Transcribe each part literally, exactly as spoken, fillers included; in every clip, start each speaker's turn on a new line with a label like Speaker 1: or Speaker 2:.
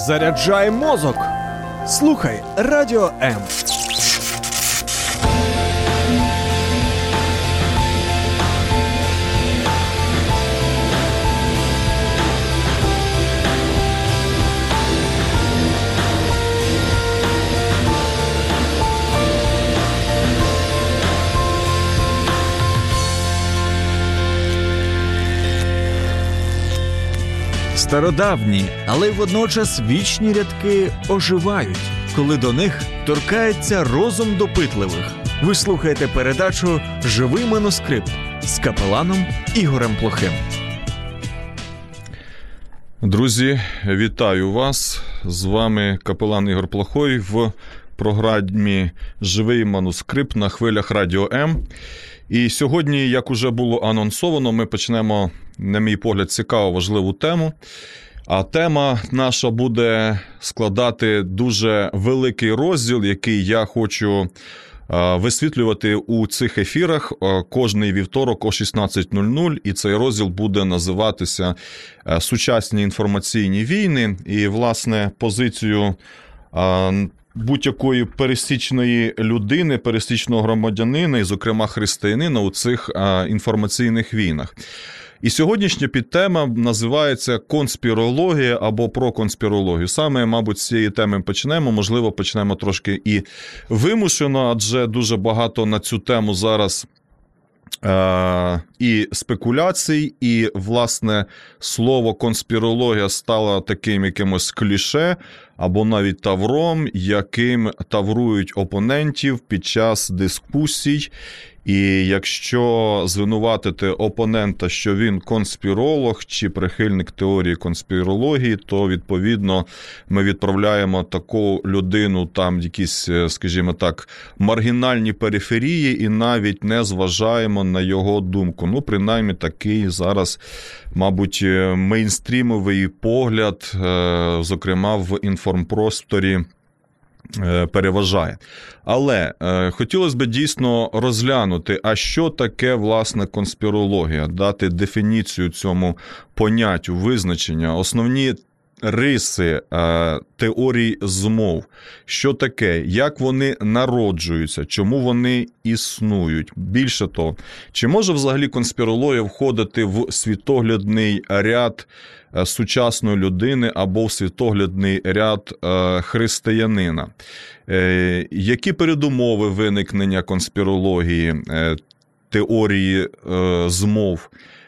Speaker 1: Заряджай мозок. Слухай Радіо М. Стародавні, але й водночас вічні рядки оживають, коли до них торкається розум допитливих. Ви слухаєте передачу «Живий манускрипт» з капеланом Ігорем Плохим.
Speaker 2: Друзі, вітаю вас. З вами капелан Ігор Плохой в програмі «Живий манускрипт» на хвилях Радіо М. І сьогодні, як уже було анонсовано, ми почнемо, на мій погляд, цікаву, важливу тему. А тема наша буде складати дуже великий розділ, який я хочу висвітлювати у цих ефірах кожний вівторок о шістнадцять нуль нуль. І цей розділ буде називатися «Сучасні інформаційні війни». І, власне, позицію будь-якої пересічної людини, пересічного громадянина і, зокрема, християнина у цих а, інформаційних війнах. І сьогоднішня підтема називається «Конспірологія» або «Про конспірологію». Саме, мабуть, з цієї теми почнемо. Можливо, почнемо трошки і вимушено, адже дуже багато на цю тему зараз е- і спекуляцій, і, власне, слово «конспірологія» стало таким якимось кліше, або навіть тавром, яким таврують опонентів під час дискусій. І якщо звинуватити опонента, що він конспіролог чи прихильник теорії конспірології, то, відповідно, ми відправляємо таку людину там в якісь, скажімо так, маргінальні периферії і навіть не зважаємо на його думку. Ну, принаймні, такий зараз, мабуть, мейнстрімовий погляд, зокрема, в інформпросторі переважає. Але е, хотілося б дійсно розглянути, а що таке, власне, конспірологія, дати дефініцію цьому поняттю, визначення, основні риси е, теорій змов. Що таке, як вони народжуються, чому вони існують. Більше того, чи може взагалі конспірологія входити в світоглядний ряд сучасної людини або в світоглядний ряд християнина? Які передумови виникнення конспірології, теорії змов?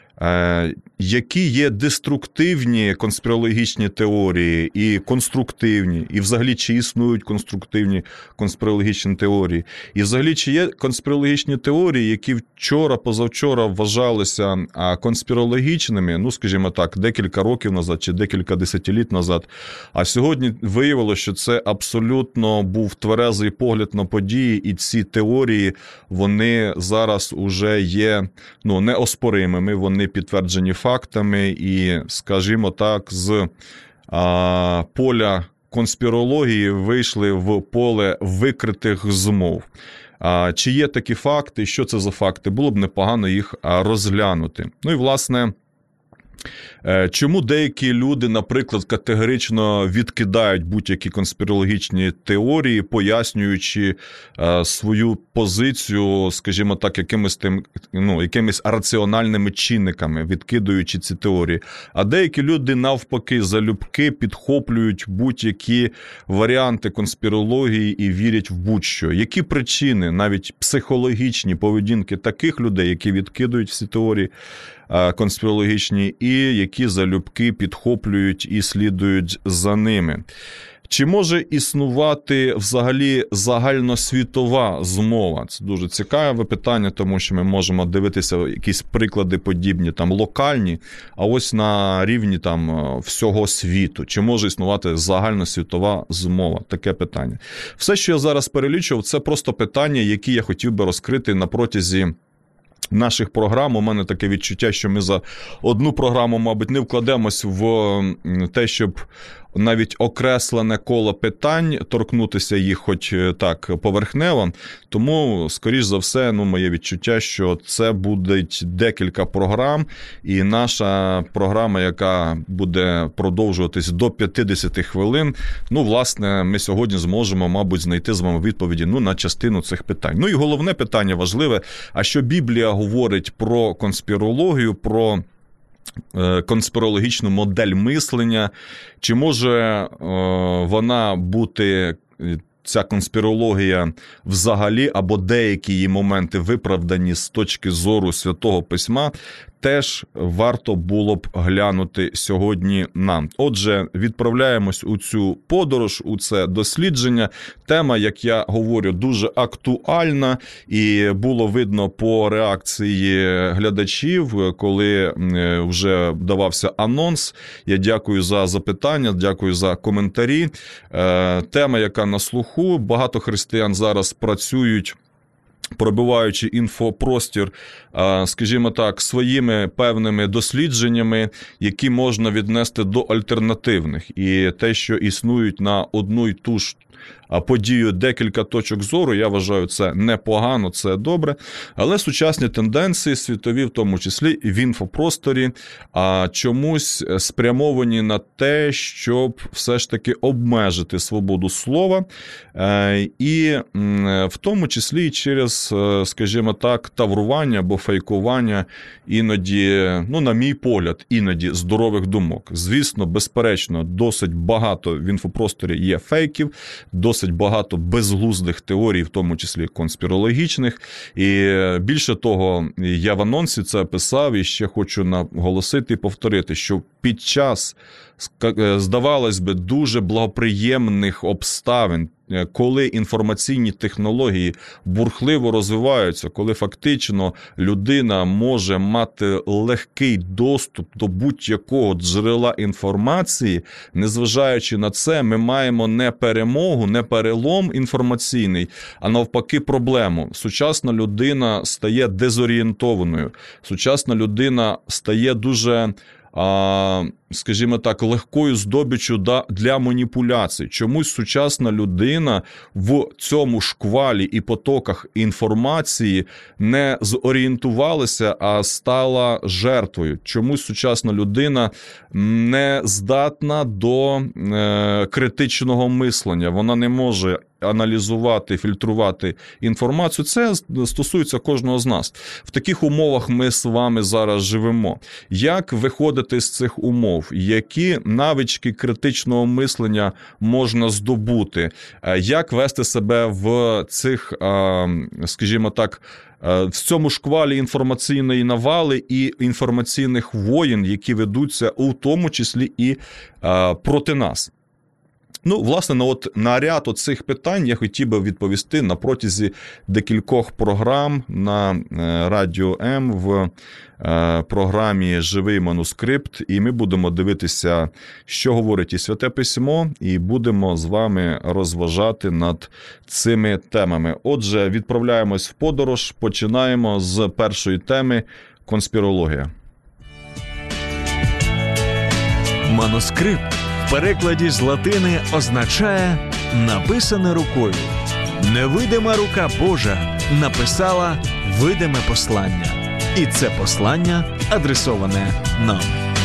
Speaker 2: Які є деструктивні конспірологічні теорії і конструктивні, і взагалі чи існують конструктивні конспірологічні теорії, і взагалі чи є конспірологічні теорії, які вчора, позавчора вважалися конспірологічними, ну, скажімо так, декілька років назад чи декілька десятиліть назад, а сьогодні виявилося, що це абсолютно був тверезий погляд на події, і ці теорії, вони зараз уже є, ну, неоспоримими, вони підтверджені фактами і, скажімо так, з а, поля конспірології вийшли в поле викритих змов. А, чи є такі факти, що це за факти? Було б непогано їх розглянути. Ну і, власне, чому деякі люди, наприклад, категорично відкидають будь-які конспірологічні теорії, пояснюючи е, свою позицію, скажімо так, якимись тим, ну, якимись раціональними чинниками, відкидуючи ці теорії. А деякі люди, навпаки, залюбки підхоплюють будь-які варіанти конспірології і вірять в будь-що. Які причини, навіть психологічні поведінки таких людей, які відкидують всі теорії конспірологічні, і які залюбки підхоплюють і слідують за ними? Чи може існувати взагалі загальносвітова змова? Це дуже цікаве питання, тому що ми можемо дивитися якісь приклади подібні, там, локальні, а ось на рівні там всього світу. Чи може існувати загальносвітова змова? Таке питання. Все, що я зараз перелічував, це просто питання, які я хотів би розкрити на протязі наших програм. У мене таке відчуття, що ми за одну програму, мабуть, не вкладемось в те, щоб навіть окреслене коло питань, торкнутися їх хоч так поверхнево. Тому, скоріш за все, ну, моє відчуття, що це будуть декілька програм, і наша програма, яка буде продовжуватись до п'ятдесят хвилин, ну, власне, ми сьогодні зможемо, мабуть, знайти з вами відповіді, ну, на частину цих питань. Ну, і головне питання важливе, а що Біблія говорить про конспірологію, про конспірологічну модель мислення, чи може вона бути, ця конспірологія взагалі, або деякі її моменти виправдані з точки зору Святого Письма, теж варто було б глянути сьогодні нам. Отже, відправляємось у цю подорож, у це дослідження. Тема, як я говорю, дуже актуальна, і було видно по реакції глядачів, коли вже давався анонс. Я дякую за запитання, дякую за коментарі. Тема, яка на слуху, багато християн зараз працюють, пробиваючи інфопростір, скажімо так, своїми певними дослідженнями, які можна віднести до альтернативних. І те, що існують на одну й ту ж подію декілька точок зору, я вважаю, це непогано, це добре. Але сучасні тенденції світові, в тому числі і в інфопросторі, а чомусь спрямовані на те, щоб все ж таки обмежити свободу слова, і в тому числі через, скажімо так, таврування або фейкування іноді, ну, на мій погляд, іноді здорових думок. Звісно, безперечно, досить багато в інфопросторі є фейків, досить багато безглуздих теорій, в тому числі конспірологічних. І більше того, я в анонсі це писав і ще хочу наголосити і повторити, що під час, здавалось би, дуже благоприємних обставин, коли інформаційні технології бурхливо розвиваються, коли фактично людина може мати легкий доступ до будь-якого джерела інформації, незважаючи на це, ми маємо не перемогу, не перелом інформаційний, а навпаки проблему. Сучасна людина стає дезорієнтованою, сучасна людина стає дуже, скажімо так, легкою здобиччю для маніпуляцій. Чомусь сучасна людина в цьому шквалі і потоках інформації не зорієнтувалася, а стала жертвою. Чомусь сучасна людина не здатна до критичного мислення. Вона не може аналізувати, фільтрувати інформацію. Це стосується кожного з нас. В таких умовах ми з вами зараз живемо. Як виходити з цих умов? Які навички критичного мислення можна здобути? Як вести себе в цих, скажімо так, в цьому шквалі інформаційної навали і інформаційних воєн, які ведуться у тому числі і проти нас? Ну, власне, на, от, на ряд оцих питань я хотів би відповісти на протязі декількох програм на Радіо М в програмі «Живий манускрипт», і ми будемо дивитися, що говорить і Святе Письмо, і будемо з вами розважати над цими темами. Отже, відправляємось в подорож, починаємо з першої теми – конспірологія.
Speaker 1: Манускрипт в перекладі з латини означає «написане рукою». Невидима рука Божа написала видиме послання. І це послання адресоване нам.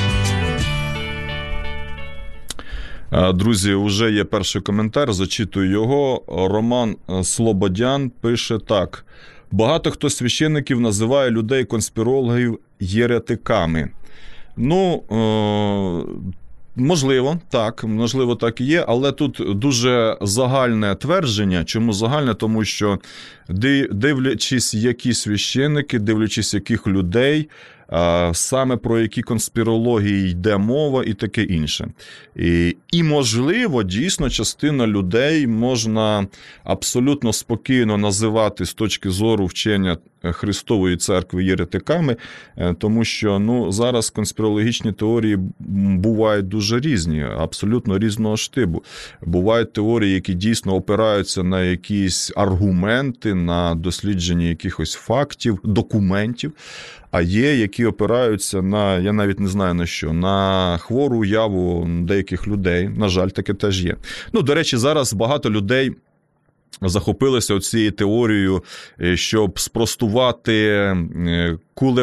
Speaker 2: Друзі, вже є перший коментар, зачитую його. Роман Слободян пише так. Багато хто з священників називає людей конспірологів єретиками. Ну, е- можливо, так, можливо, так і є, але тут дуже загальне твердження. Чому загальне? Тому що дивлячись, які священники, дивлячись, яких людей, саме про які конспірології йде мова і таке інше. І, і, можливо, дійсно, частина людей можна абсолютно спокійно називати з точки зору вчення Христової церкви єретиками, тому що, ну, зараз конспірологічні теорії бувають дуже різні, абсолютно різного штибу. Бувають теорії, які дійсно опираються на якісь аргументи, на дослідження якихось фактів, документів, а є, які опираються на, я навіть не знаю на що, на хвору уяву деяких людей. На жаль, таке теж є. Ну, до речі, зараз багато людей захопилися цією теорією, щоб спростувати куле,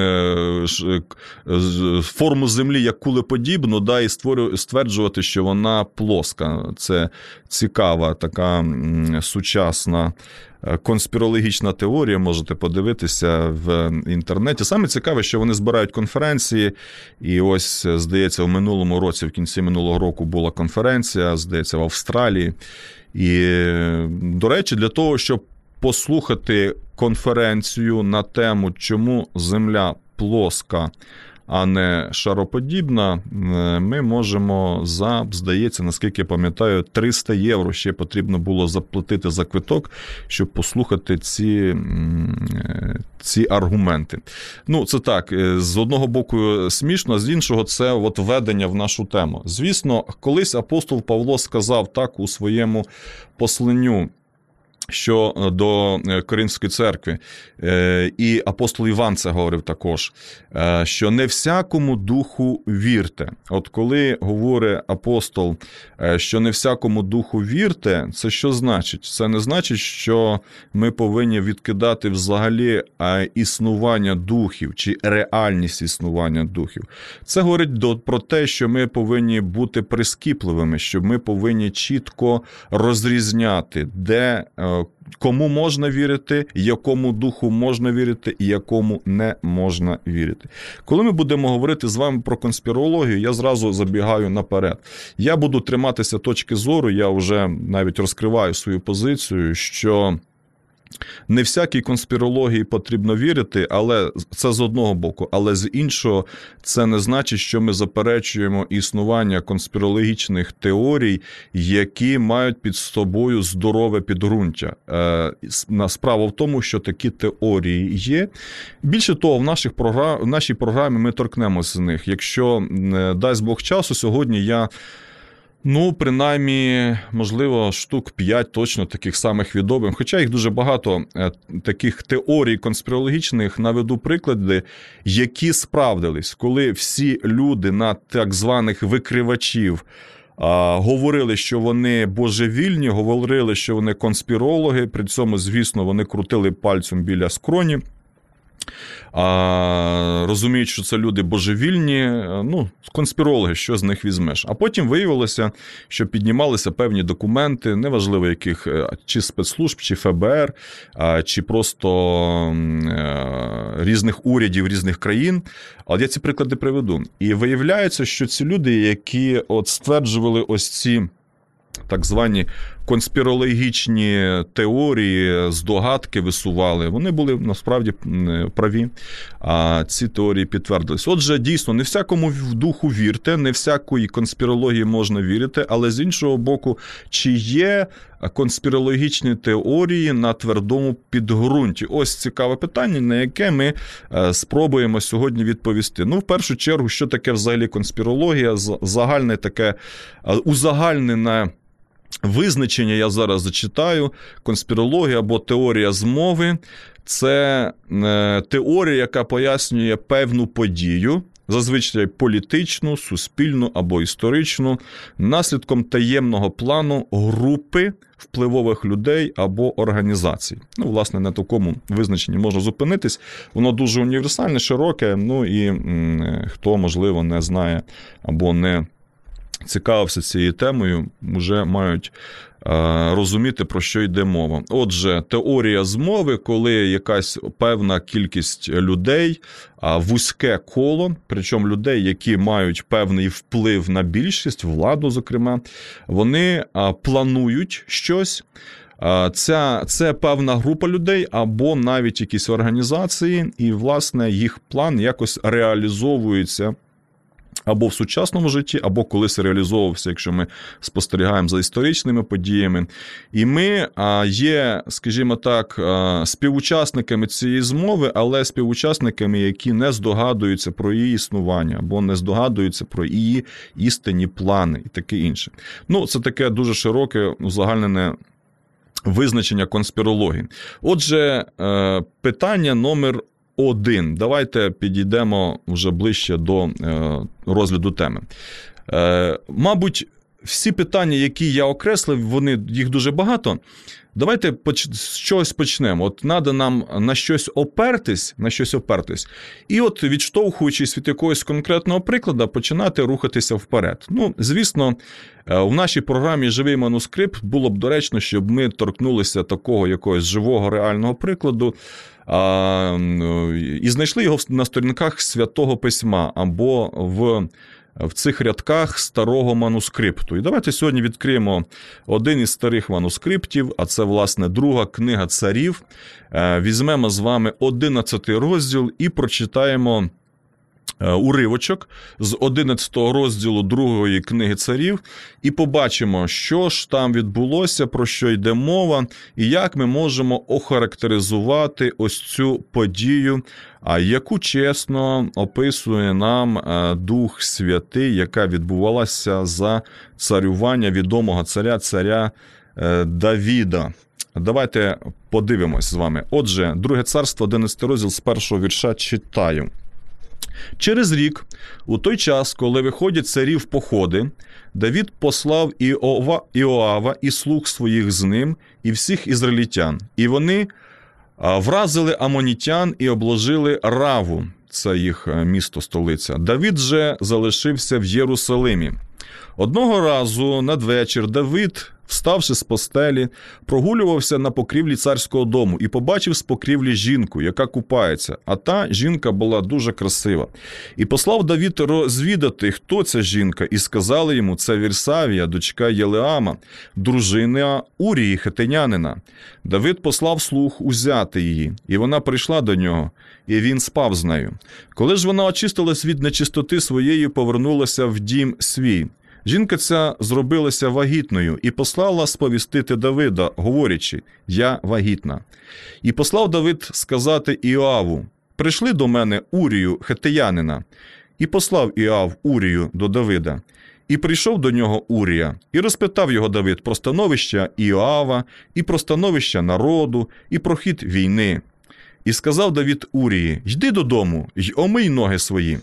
Speaker 2: форму Землі як кулеподібну, да, і стверджувати, що вона плоска. Це цікава така сучасна конспірологічна теорія, можете подивитися в інтернеті. Саме цікаве, що вони збирають конференції, і ось, здається, в минулому році, в кінці минулого року була конференція, здається, в Австралії. І, до речі, для того, щоб послухати конференцію на тему, чому Земля плоска, а не шароподібна, ми можемо за, здається, наскільки я пам'ятаю, триста євро ще потрібно було заплатити за квиток, щоб послухати ці, ці аргументи. Ну, це так, з одного боку смішно, а з іншого це от введення в нашу тему. Звісно, колись апостол Павло сказав так у своєму посланню, що до Коринфської церкви, і апостол Іван це говорив також, що не всякому духу вірте. От коли говорить апостол, що не всякому духу вірте, це що значить? Це не значить, що ми повинні відкидати взагалі існування духів чи реальність існування духів. Це говорить про те, що ми повинні бути прискіпливими, що ми повинні чітко розрізняти, де кому можна вірити, якому духу можна вірити і якому не можна вірити. Коли ми будемо говорити з вами про конспірологію, я зразу забігаю наперед. Я буду триматися точки зору, я вже навіть розкриваю свою позицію, що не всякій конспірології потрібно вірити, але це з одного боку, але з іншого це не значить, що ми заперечуємо існування конспірологічних теорій, які мають під собою здорове підґрунтя. Справа в тому, що такі теорії є. Більше того, в, наших програм... в нашій програмі ми торкнемося з них. Якщо дасть Бог часу, сьогодні я Ну, принаймні, можливо, штук п'ять точно таких самих відомих. Хоча їх дуже багато таких теорій конспірологічних, наведу приклади, які справдились, коли всі люди на так званих викривачів а, говорили, що вони божевільні, говорили, що вони конспірологи, при цьому, звісно, вони крутили пальцем біля скроні. А, розуміють, що це люди божевільні, ну, конспірологи, що з них візьмеш. А потім виявилося, що піднімалися певні документи, неважливо яких, чи спецслужб, чи еф бе ер, чи просто різних урядів різних країн. Але я ці приклади приведу. І виявляється, що ці люди, які от стверджували ось ці так звані конспірологічні теорії, здогадки висували, вони були насправді праві, а ці теорії підтвердились. Отже, дійсно, не всякому духу вірте, не всякої конспірології можна вірити, але з іншого боку, чи є конспірологічні теорії на твердому підґрунті? Ось цікаве питання, на яке ми спробуємо сьогодні відповісти. Ну, в першу чергу, що таке взагалі конспірологія? Загальне таке, узагальнене визначення я зараз зачитаю. Конспірологія або теорія змови – це теорія, яка пояснює певну подію, зазвичай політичну, суспільну або історичну, наслідком таємного плану групи впливових людей або організацій. Ну, власне, на такому визначенні можна зупинитись. Воно дуже універсальне, широке, ну і м, хто, можливо, не знає або не цікавився цією темою, вже мають е, розуміти, про що йде мова. Отже, теорія змови, коли якась певна кількість людей, а вузьке коло, причому людей, які мають певний вплив на більшість, владу, зокрема, вони а, планують щось. Ця, це певна група людей або навіть якісь організації, і, власне, їх план якось реалізовується або в сучасному житті, або колись реалізовувався, якщо ми спостерігаємо за історичними подіями. І ми є, скажімо так, співучасниками цієї змови, але співучасниками, які не здогадуються про її існування, або не здогадуються про її істинні плани і таке інше. Ну, це таке дуже широке, узагальнене визначення конспірології. Отже, питання номер один. Давайте підійдемо вже ближче до е, розгляду теми. Е, мабуть, всі питання, які я окреслив, вони, їх дуже багато. Давайте поч... з чогось почнемо. От треба нам на щось опертись, на щось опертись, і от, відштовхуючись від якогось конкретного прикладу, починати рухатися вперед. Ну, звісно, в нашій програмі «Живий манускрипт» було б доречно, щоб ми торкнулися такого якогось живого реального прикладу а, і знайшли його на сторінках Святого Письма або в в цих рядках старого манускрипту. І давайте сьогодні відкриємо один із старих манускриптів, а це, власне, друга книга царів. Візьмемо з вами одинадцятий розділ і прочитаємо уривочок з одинадцятого розділу другої книги царів і побачимо, що ж там відбулося, про що йде мова і як ми можемо охарактеризувати ось цю подію, яку чесно описує нам Дух Святий, яка відбувалася за царювання відомого царя, царя Давіда. Давайте подивимось з вами. Отже, Друге царство, одинадцятий розділ, з першого вірша читаю. Через рік, у той час, коли виходять царі в походи, Давид послав Іова, Іоава і слуг своїх з ним, і всіх ізраїльтян. І вони вразили амонітян і обложили Раву, це їх місто-столиця. Давид же залишився в Єрусалимі. Одного разу надвечір Давид, вставши з постелі, прогулювався на покрівлі царського дому і побачив з покрівлі жінку, яка купається, а та жінка була дуже красива. І послав Давид розвідати, хто ця жінка, і сказали йому, це Вірсавія, дочка Єлеама, дружина Урії хетинянина. Давид послав слуг узяти її, і вона прийшла до нього, і він спав з нею. Коли ж вона очистилась від нечистоти своєї, повернулася в дім свій. Жінка ця зробилася вагітною і послала сповістити Давида, говорячи, я вагітна. І послав Давид сказати Іоаву, прийшли до мене Урію хетеянина. І послав Іоав Урію до Давида. І прийшов до нього Урія, і розпитав його Давид про становище Іоава, і про становище народу, і про хід війни. І сказав Давид Урії, йди додому, й омий ноги свої.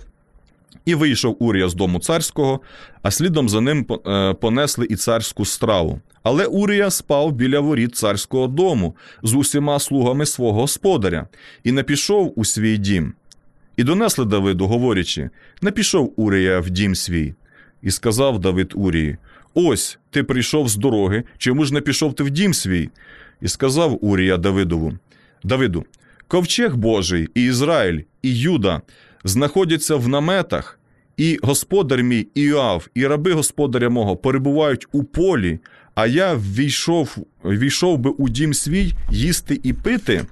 Speaker 2: І вийшов Урія з дому царського, а слідом за ним понесли і царську страву. Але Урія спав біля воріт царського дому з усіма слугами свого господаря і не пішов у свій дім. І донесли Давиду, говорячи, не пішов Урія в дім свій. І сказав Давид Урії, ось, ти прийшов з дороги, чому ж не пішов ти в дім свій? І сказав Урія Давидову, Давиду, ковчег Божий, і Ізраїль, і Юда знаходяться в наметах, і господар мій Іоав, і раби господаря мого перебувають у полі, а я війшов, війшов би у дім свій їсти і пити,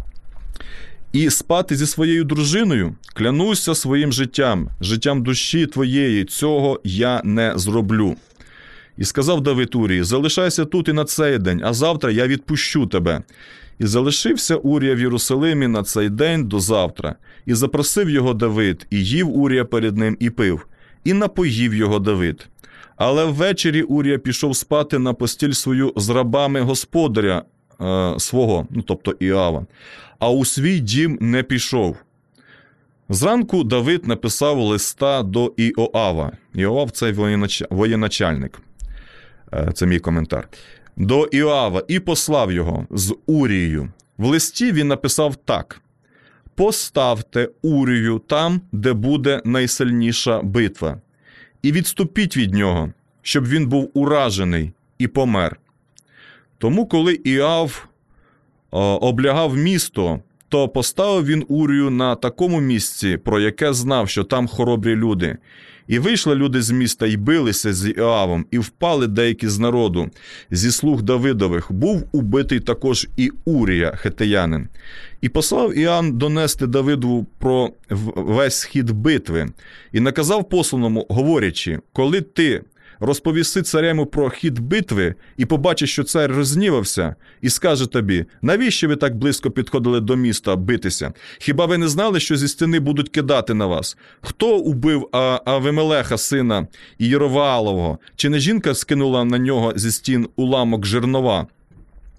Speaker 2: і спати зі своєю дружиною, клянуся своїм життям, життям душі твоєї, цього я не зроблю. І сказав Давид Урії, залишайся тут і на цей день, а завтра я відпущу тебе. І залишився Урія в Єрусалимі на цей день до завтра. І запросив його Давид, і їв Урія перед ним, і пив. І напоїв його Давид. Але ввечері Урія пішов спати на постіль свою з рабами господаря е, свого, ну тобто Іоава, а у свій дім не пішов. Зранку Давид написав листа до Іоава. Іоав – це воєначальник. Е, це мій коментар. До Іоава і послав його з Урією. В листі він написав так. «Поставте Урію там, де буде найсильніша битва, і відступіть від нього, щоб він був уражений і помер». Тому, коли Іоав облягав місто, то поставив він Урію на такому місці, про яке знав, що там хоробрі люди. І вийшли люди з міста і билися з Іоавом, і впали деякі з народу. Зі слуг Давидових був убитий також і Урія, хетеянин. І послав Іоанн донести Давиду про весь хід битви. І наказав посланому, говорячи, коли ти розповіси царему про хід битви і побачиш, що цар розгнівався, і скаже тобі, навіщо ви так близько підходили до міста битися? Хіба ви не знали, що зі стіни будуть кидати на вас? Хто убив Авимелеха, сина Єроваалового? Чи не жінка скинула на нього зі стін уламок жернова?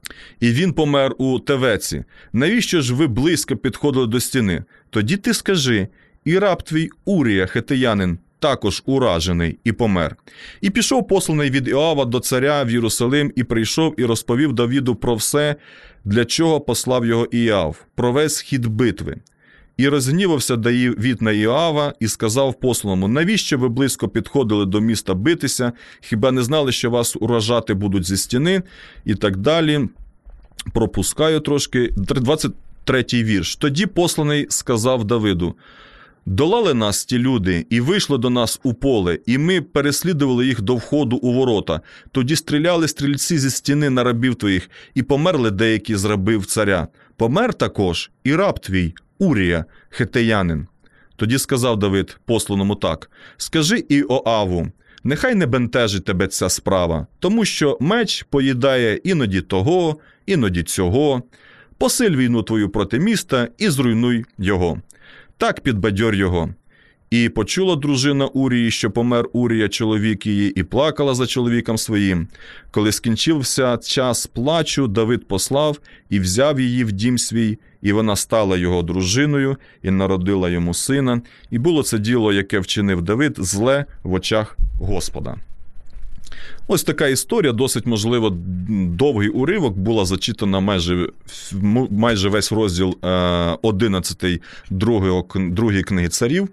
Speaker 2: і він помер у Тевеці. Навіщо ж ви близько підходили до стіни? Тоді ти скажи, і раб твій Урія, хетеянин, також уражений і помер. І пішов посланий від Іоава до царя в Єрусалим, і прийшов і розповів Давіду про все, для чого послав його Іоав, про весь хід битви. І розгнівався Давід на Іоава і сказав посланому: навіщо ви близько підходили до міста битися? Хіба не знали, що вас уражати будуть зі стіни? І так далі. Пропускаю трошки. двадцять третій вірш. Тоді посланий сказав Давиду: долали нас ті люди, і вийшли до нас у поле, і ми переслідували їх до входу у ворота. Тоді стріляли стрільці зі стіни на рабів твоїх, і померли деякі з рабів царя. Помер також і раб твій, Урія, хетеянин. Тоді сказав Давид посланому так: скажи Іоаву, нехай не бентежить тебе ця справа, тому що меч поїдає іноді того, іноді цього. Посиль війну твою проти міста і зруйнуй його. Так підбадьор його. І почула дружина Урії, що помер Урія, чоловік її, і плакала за чоловіком своїм. Коли скінчився час плачу, Давид послав і взяв її в дім свій, і вона стала його дружиною, і народила йому сина. І було це діло, яке вчинив Давид, зле в очах Господа. Ось така історія, досить, можливо, довгий уривок, була зачитана майже, майже весь розділ одинадцятий другої книги царів.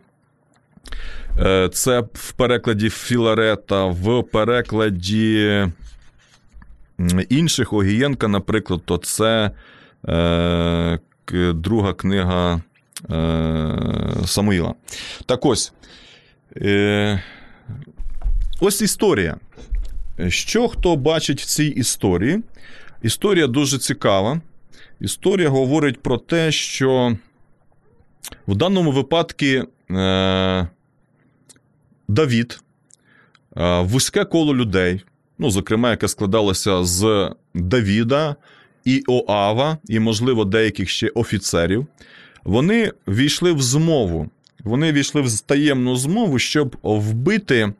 Speaker 2: Це в перекладі Філарета, в перекладі інших Огієнка, наприклад, то це е, друга книга е, Самуїла. Так ось, е, ось історія. Що хто бачить в цій історії? Історія дуже цікава. Історія говорить про те, що в даному випадку е, Давід, е, вузьке коло людей, ну, зокрема, яке складалося з Давіда, Іоава і, можливо, деяких ще офіцерів, вони війшли в змову. Вони війшли в таємну змову, щоб вбити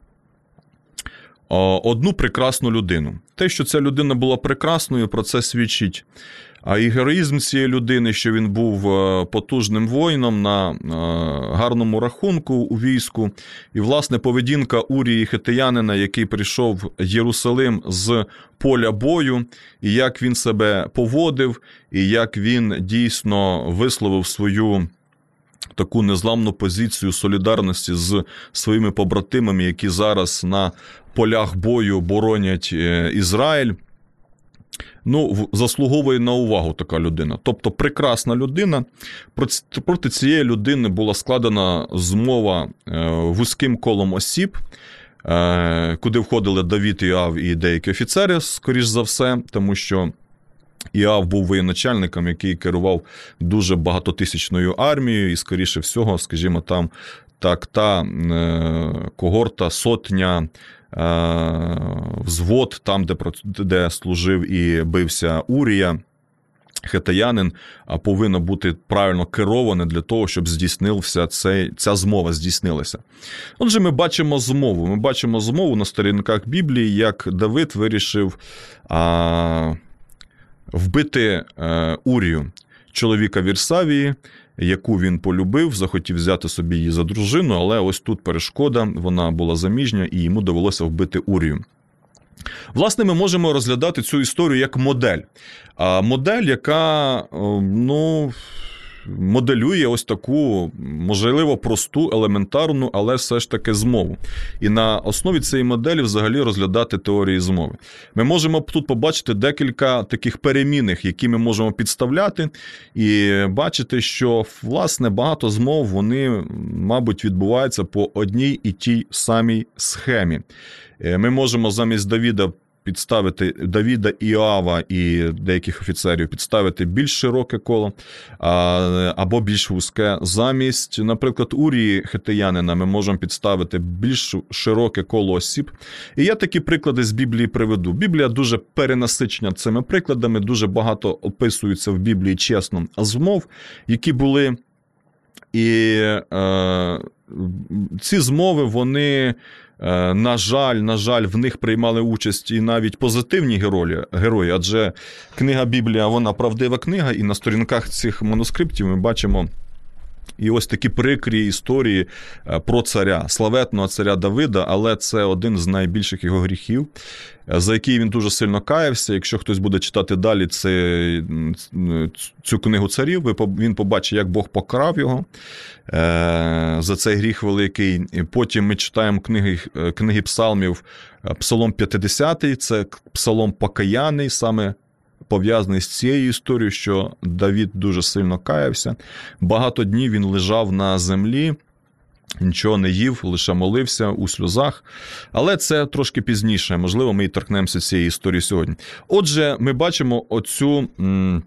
Speaker 2: одну прекрасну людину. Те, що ця людина була прекрасною, про це свідчить. А і героїзм цієї людини, що він був потужним воїном на гарному рахунку у війську. І, власне, поведінка Урії хетеянина, який прийшов в Єрусалим з поля бою, і як він себе поводив, і як він дійсно висловив свою таку незламну позицію солідарності з своїми побратимами, які зараз на полях бою боронять Ізраїль. Ну, заслуговує на увагу така людина. Тобто прекрасна людина. Проти цієї людини була складена змова вузьким колом осіб, куди входили Давид, Іоав і деякі офіцери, скоріш за все, тому що Іоав був воєначальником, який керував дуже багатотисячною армією, і, скоріше всього, скажімо, там так, та когорта, сотня, взвод, там, де, де служив і бився Урія, хетеянин, повинно бути правильно кероване для того, щоб здійснився цей, ця змова здійснилася. Отже, ми бачимо змову. Ми бачимо змову на сторінках Біблії, як Давид вирішив а, вбити а, Урію, чоловіка Вірсавії, яку він полюбив, захотів взяти собі її за дружину, але ось тут перешкода, вона була заміжня, і йому довелося вбити Урію. Власне, ми можемо розглядати цю історію як модель. А модель, яка, ну, моделює ось таку, можливо, просту, елементарну, але все ж таки змову. І на основі цієї моделі взагалі розглядати теорії змови. Ми можемо тут побачити декілька таких перемінних, які ми можемо підставляти, і бачити, що, власне, багато змов, вони, мабуть, відбуваються по одній і тій самій схемі. Ми можемо замість Давіда підставити Давіда, Іоава і деяких офіцерів підставити більш широке коло або більш вузьке. Замість, наприклад, Урії хетеянина ми можемо підставити більш широке коло осіб. І я такі приклади з Біблії приведу. Біблія дуже перенасичена цими прикладами, дуже багато описується в Біблії, чесно, змов, які були. І е, ці змови, вони на жаль, на жаль, в них приймали участь і навіть позитивні герої, герої, адже книга Біблія, вона правдива книга, і на сторінках цих манускриптів ми бачимо і ось такі прикрі історії про царя, славетного царя Давида, але це один з найбільших його гріхів, за який він дуже сильно каявся. Якщо хтось буде читати далі це, цю книгу царів, він побачить, як Бог покарав його за цей гріх великий. Потім ми читаємо книги, книги псалмів, Псалом п'ятдесятий, це псалом покаяний, саме пов'язаний з цією історією, що Давид дуже сильно каявся. Багато днів він лежав на землі, нічого не їв, лише молився у сльозах. Але це трошки пізніше. Можливо, ми і торкнемося цієї історії сьогодні. Отже, ми бачимо оцю м,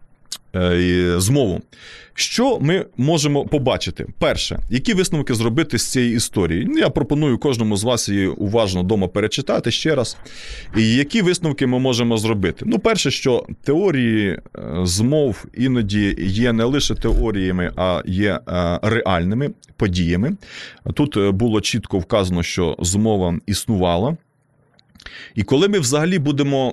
Speaker 2: е, змову. Що ми можемо побачити? Перше, які висновки зробити з цієї історії? Я пропоную кожному з вас її уважно вдома перечитати ще раз. І які висновки ми можемо зробити? Ну, перше, що теорії змов іноді є не лише теоріями, а є реальними подіями. Тут було чітко вказано, що змова існувала. І коли ми взагалі будемо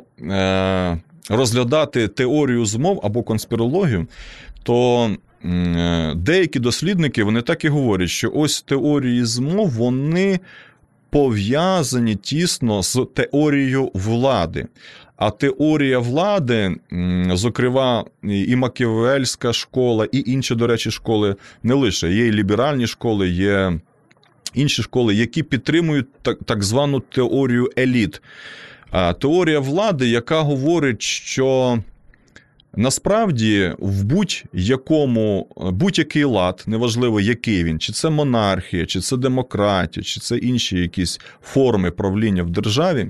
Speaker 2: розглядати теорію змов або конспірологію, то деякі дослідники, вони так і говорять, що ось теорії змов, вони пов'язані тісно з теорією влади. А теорія влади, зокрема, і Макіавельська школа, і інші, до речі, школи, не лише, є і ліберальні школи, є інші школи, які підтримують так, так звану теорію еліт. А теорія влади, яка говорить, що насправді в будь-якому, будь-який лад, неважливо який він, чи це монархія, чи це демократія, чи це інші якісь форми правління в державі,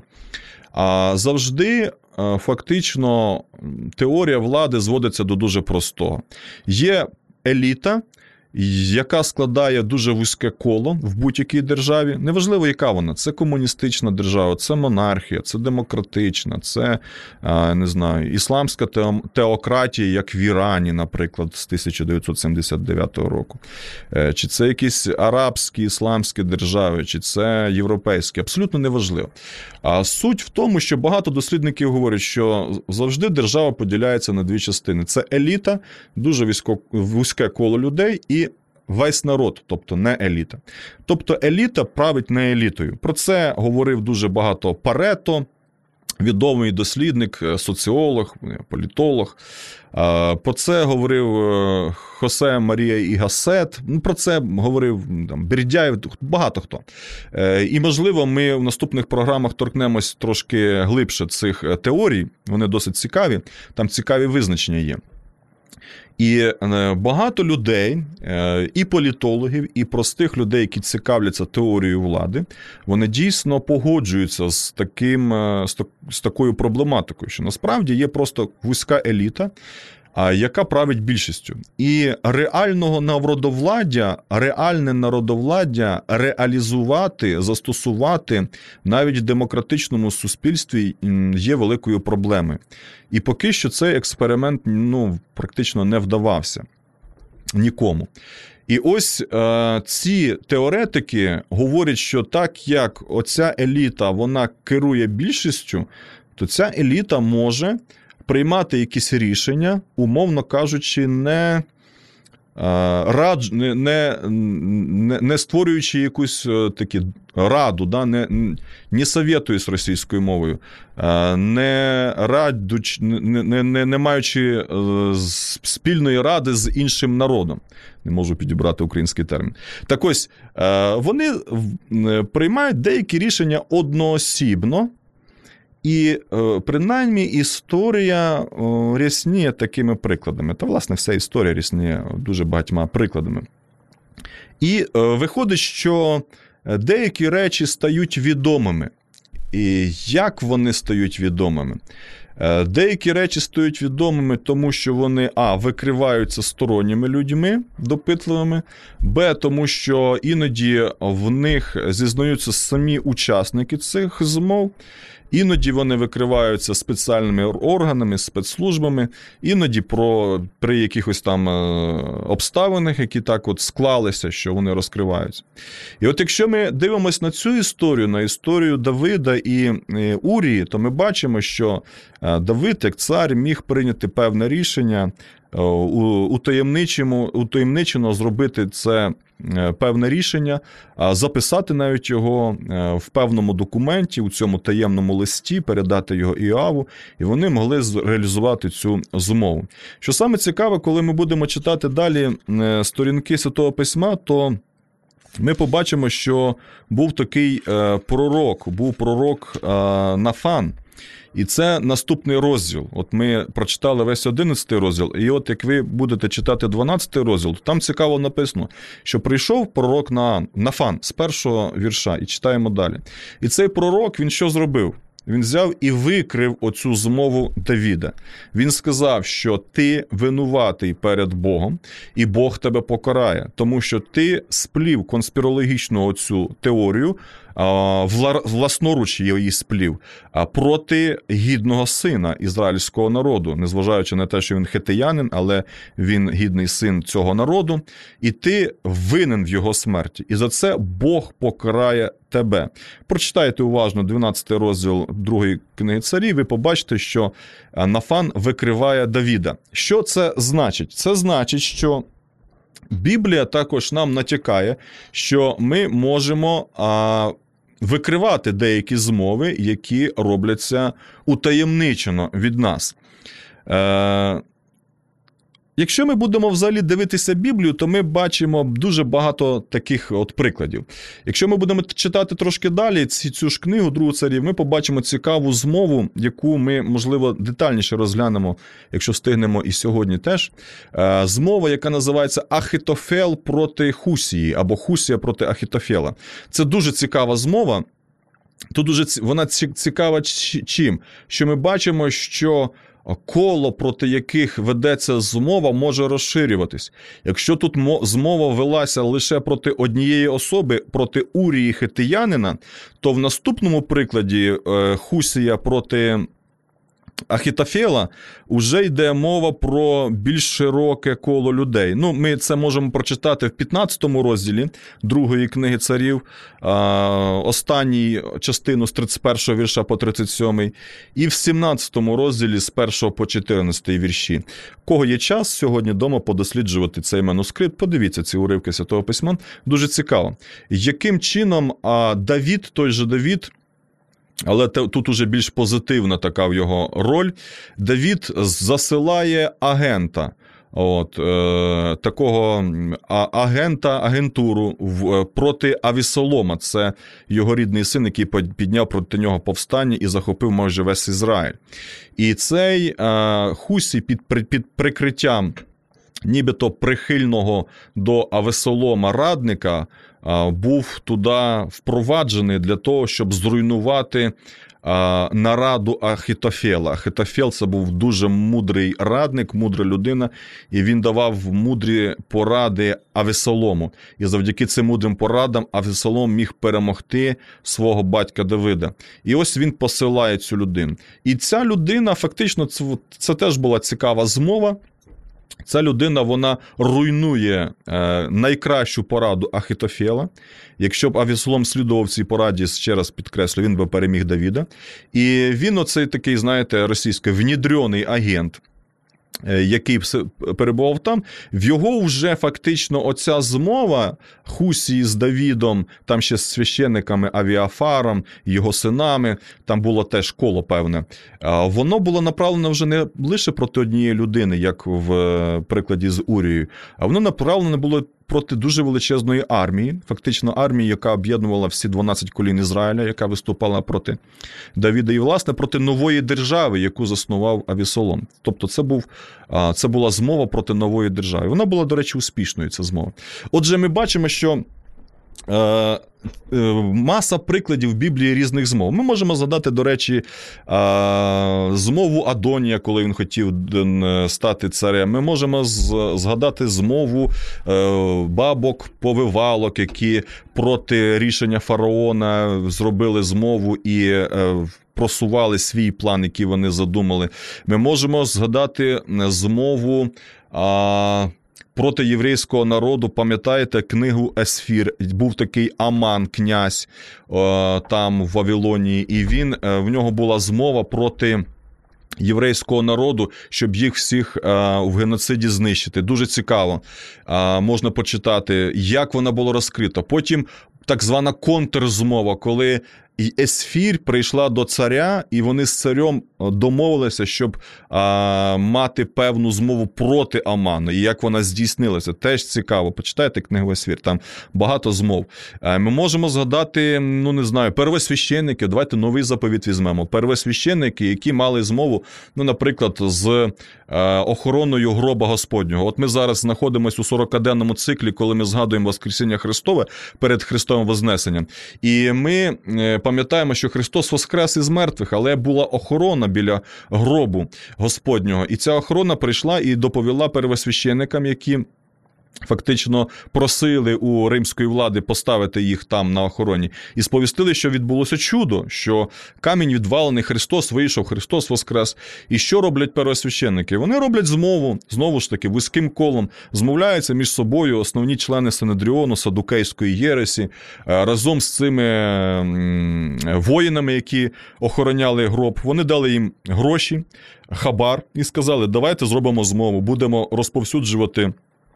Speaker 2: завжди фактично теорія влади зводиться до дуже простого. Є еліта, яка складає дуже вузьке коло в будь-якій державі. Неважливо, яка вона. Це комуністична держава, це монархія, це демократична, це, не знаю, ісламська теократія, як в Ірані, наприклад, з тисяча дев'ятсот сімдесят дев'ятого року. Чи це якісь арабські, ісламські держави, чи це європейські. Абсолютно неважливо. А суть в тому, що багато дослідників говорять, що завжди держава поділяється на дві частини. Це еліта, дуже вузьке коло людей, і весь народ, тобто не еліта. Тобто еліта править не елітою. Про це говорив дуже багато Парето, відомий дослідник, соціолог, політолог. Про це говорив Хосе Марія і Гассет. Про це говорив там, Бердяєв, багато хто. І, можливо, ми в наступних програмах торкнемось трошки глибше цих теорій. Вони досить цікаві. Там цікаві визначення є. І багато людей, і політологів, і простих людей, які цікавляться теорією влади, вони дійсно погоджуються з, таким, з такою проблематикою, що насправді є просто вузька еліта, яка править більшістю. І реального народовладдя, реальне народовладдя реалізувати, застосувати навіть в демократичному суспільстві є великою проблемою. І поки що цей експеримент ну, практично не вдавався нікому. І ось е, ці теоретики говорять, що так як оця еліта, вона керує більшістю, то ця еліта може приймати якісь рішення, умовно кажучи, не, радж, не, не, не створюючи якусь такі раду, да, не, не советуюсь російською мовою, не, радуч, не, не, не маючи спільної ради з іншим народом. Не можу підібрати український термін. Так ось, вони приймають деякі рішення одноосібно, і, принаймні, історія рясніє такими прикладами. Та, власне, вся історія рясніє дуже багатьма прикладами. І виходить, що деякі речі стають відомими. І як вони стають відомими? Деякі речі стають відомими, тому що вони, а, викриваються сторонніми людьми, допитливими, б, тому що іноді в них зізнаються самі учасники цих змов, іноді вони викриваються спеціальними органами, спецслужбами, іноді про, при якихось там обставинах, які так от склалися, що вони розкриваються. І от якщо ми дивимося на цю історію, на історію Давида і Урії, то ми бачимо, що Давид, як цар, міг прийняти певне рішення, утаємничено, утаємничено зробити це певне рішення, записати навіть його в певному документі, у цьому таємному листі, передати його Іоаву, і вони могли реалізувати цю змову. Що саме цікаве, коли ми будемо читати далі сторінки Святого Письма, то ми побачимо, що був такий пророк, був пророк Нафан. І це наступний розділ. От ми прочитали весь одинадцятий розділ, і от як ви будете читати дванадцятий розділ, то там цікаво написано, що прийшов пророк на Нафан з першого вірша, і читаємо далі. І цей пророк, він що зробив? Він взяв і викрив оцю змову Давіда. Він сказав, що ти винуватий перед Богом, і Бог тебе покарає, тому що ти сплів конспірологічну оцю теорію, власноруч її сплів, проти гідного сина ізраїльського народу, незважаючи на те, що він хетеянин, але він гідний син цього народу, і ти винен в його смерті. І за це Бог покарає тебе. Прочитайте уважно дванадцятий розділ другої книги Царів, ви побачите, що Нафан викриває Давіда. Що це значить? Це значить, що Біблія також нам натякає, що ми можемо а, викривати деякі змови, які робляться утаємничено від нас. Е, Якщо ми будемо взагалі дивитися Біблію, то ми бачимо дуже багато таких от прикладів. Якщо ми будемо читати трошки далі цю ж книгу Другу Царів, ми побачимо цікаву змову, яку ми, можливо, детальніше розглянемо, якщо встигнемо і сьогодні теж. Змова, яка називається Ахітофел проти Хусії, або Хусія проти Ахітофела. Це дуже цікава змова. Тут дуже вона цікава чим? Що ми бачимо, що коло, проти яких ведеться змова, може розширюватись. Якщо тут змова велася лише проти однієї особи, проти Урії хетеянина, то в наступному прикладі Хусія проти Ахітофела вже йде мова про більш широке коло людей. Ну, ми це можемо прочитати в п'ятнадцятому розділі другої книги Царів, останній частину з тридцять першого вірша по тридцять сьомий, і в сімнадцятому розділі з першого по чотирнадцятий вірші. Кого є час сьогодні дома подосліджувати цей манускрипт, подивіться ці уривки Святого Письма, дуже цікаво. Яким чином Давід, той же Давід, але тут уже більш позитивна така в його роль, Давід засилає агента, от, е, такого агента, агентуру в, проти Авісолома. Це його рідний син, який підняв проти нього повстання і захопив майже весь Ізраїль. І цей е, Хусій під, під прикриттям нібито прихильного до Авесолома радника був туди впроваджений для того, щоб зруйнувати нараду Ахітофела. Ахітофел – це був дуже мудрий радник, мудра людина, і він давав мудрі поради Авесолому. І завдяки цим мудрим порадам Авесолом міг перемогти свого батька Давида. І ось він посилає цю людину. І ця людина, фактично, це, це теж була цікава змова. Ця людина, вона руйнує е, найкращу пораду Ахітофела. Якщо б Авесолом слідував цій пораді, ще раз підкреслю, він би переміг Давіда. І він оцей такий, знаєте, російський внідрьоний агент, який перебував там, в його вже фактично оця змова Хусії з Давідом, там ще з священниками Авіафаром, його синами, там було теж коло певне, воно було направлено вже не лише проти однієї людини, як в прикладі з Урією, а воно направлено було проти дуже величезної армії, фактично армії, яка об'єднувала всі дванадцять колін Ізраїля, яка виступала проти Давіда, і, власне, проти нової держави, яку заснував Авісолом. Тобто це, був, це була змова проти нової держави. Вона була, до речі, успішною, ця змова. Отже, ми бачимо, що Е, Маса прикладів в Біблії різних змов. Ми можемо згадати, до речі, змову Адонія, коли він хотів стати царем. Ми можемо згадати змову бабок повивалок, які проти рішення фараона зробили змову і просували свій план, який вони задумали. Ми можемо згадати змову проти єврейського народу, пам'ятаєте книгу Есфір? Був такий Аман, князь там в Вавилонії, і він, в нього була змова проти єврейського народу, щоб їх всіх в геноциді знищити. Дуже цікаво. Можна почитати, як вона була розкрита. Потім так звана контрзмова, коли Есфір прийшла до царя, і вони з царем домовилися, щоб а, мати певну змову проти Амана. І як вона здійснилася, теж цікаво. Почитайте книгу Есфір, там багато змов. А, ми можемо згадати, ну не знаю, первосвященники, давайте новий заповіт візьмемо. Первосвященники, які мали змову, ну, наприклад, з а, охороною гроба Господнього. От ми зараз знаходимося у сорокаденному циклі, коли ми згадуємо Воскресіння Христове перед Христовим Вознесенням. І ми пам'ятаємо, що Христос воскрес із мертвих, але була охорона біля гробу Господнього. І ця охорона прийшла і доповіла первосвященникам, які фактично просили у римської влади поставити їх там на охороні. І сповістили, що відбулося чудо, що камінь відвалений, Христос вийшов, Христос воскрес. І що роблять первосвященники? Вони роблять змову, знову ж таки, вузьким колом, змовляються між собою основні члени Синедріону, Садукейської єресі, разом з цими воїнами, які охороняли гроб. Вони дали їм гроші, хабар, і сказали, давайте зробимо змову, будемо розповсюджувати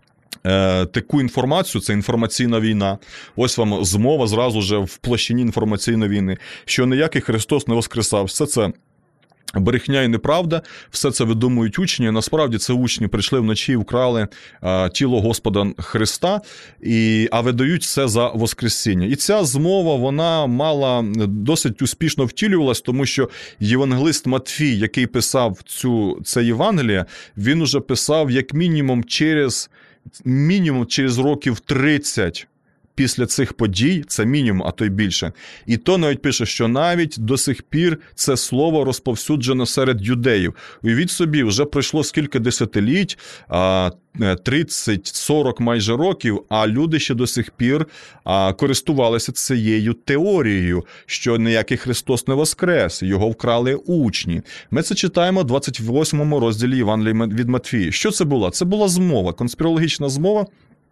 Speaker 2: таку інформацію, це інформаційна війна. Ось вам змова зразу же в площині інформаційної війни, що ніякий Христос не воскресав. Все це брехня і неправда, все це видумують учні. Насправді це учні прийшли вночі і вкрали а, тіло Господа Христа, і, а видають все за Воскресіння. І ця змова, вона мала досить успішно втілювалась, тому що євангелист Матфій, який писав цю, це Євангеліє, він уже писав як мінімум через мінімум через років тридцять після цих подій, це мінімум, а то й більше. І то навіть пише, що навіть до сих пір це слово розповсюджено серед юдеїв. Уявіть собі, вже пройшло скільки десятиліть, тридцять-сорок майже років, а люди ще до сих пір користувалися цією теорією, що ніякий Христос не воскрес, його вкрали учні. Ми це читаємо в двадцять восьмому розділі Євангелія від Матфія. Що це була? Це була змова, конспірологічна змова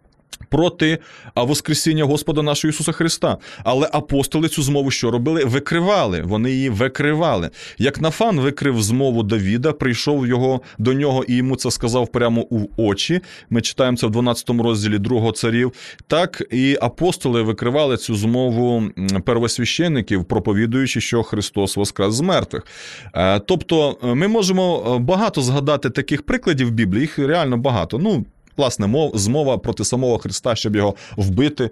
Speaker 2: проти воскресіння Господа нашого Ісуса Христа. Але апостоли цю змову що робили? Викривали. Вони її викривали. Як Нафан викрив змову Давіда, прийшов його, до нього і йому це сказав прямо у очі. Ми читаємо це в дванадцятому розділі другого царів. Так і апостоли викривали цю змову первосвящеників, проповідуючи, що Христос воскрес з мертвих. Тобто ми можемо багато згадати таких прикладів в Біблії, їх реально багато. Ну, власне, мов, змова проти самого Христа, щоб його вбити,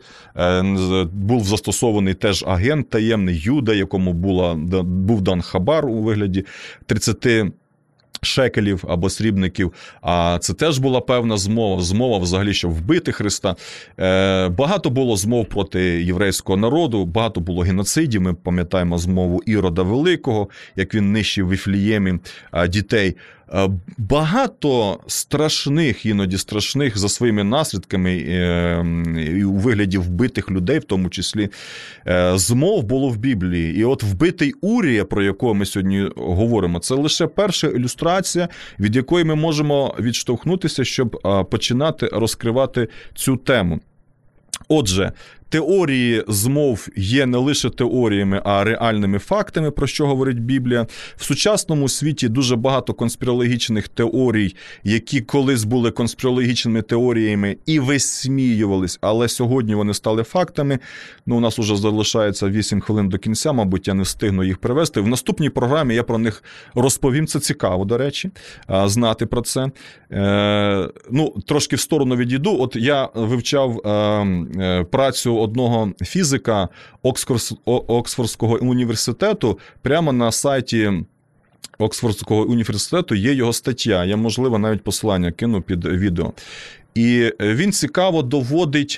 Speaker 2: був застосований теж агент таємний Юда, якому була, був дан хабар у вигляді тридцяти шекелів або срібників, а це теж була певна змова, змова взагалі, щоб вбити Христа. Багато було змов проти єврейського народу, багато було геноцидів, ми пам'ятаємо змову Ірода Великого, як він нищив в Віфліємі дітей. Багато страшних, іноді страшних за своїми наслідками і у вигляді вбитих людей, в тому числі, змов було в Біблії. І от вбитий Урія, про якого ми сьогодні говоримо, це лише перша ілюстрація, від якої ми можемо відштовхнутися, щоб починати розкривати цю тему. Отже, теорії змов є не лише теоріями, а реальними фактами, про що говорить Біблія. В сучасному світі дуже багато конспірологічних теорій, які колись були конспірологічними теоріями і висміювались, але сьогодні вони стали фактами. Ну, у нас уже залишається вісім хвилин до кінця, мабуть, я не встигну їх привести. В наступній програмі я про них розповім, це цікаво, до речі, знати про це. Е, ну, трошки в сторону відійду. От я вивчав е, працю одного фізика Оксфордського університету. Прямо на сайті Оксфордського університету є його стаття. Я, можливо, навіть посилання кину під відео. І він цікаво доводить